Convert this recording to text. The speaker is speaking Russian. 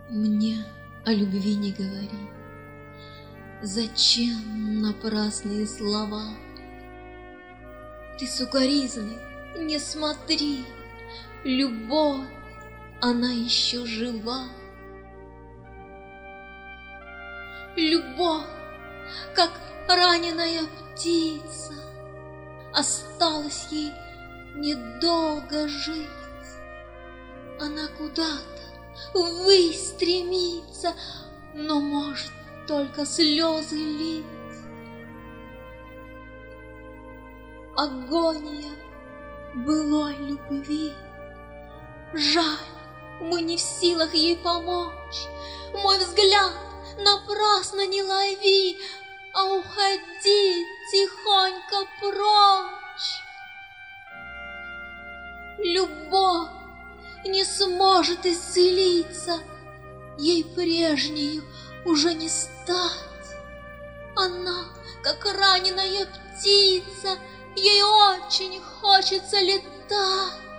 Мне о любви не говори. Зачем напрасные слова? Ты сукоризной не смотри, любовь, она еще жива. Любовь, как раненая птица, осталось ей недолго жить. Она куда-то ввысь стремится, но может только слезы лить. Агония былой любви. Жаль, мы не в силах ей помочь. Мой взгляд напрасно не лови, а уходи тихонько прочь. Любовь не сможет исцелиться, ей прежнею уже не стать. Она, как раненая птица, ей очень хочется летать.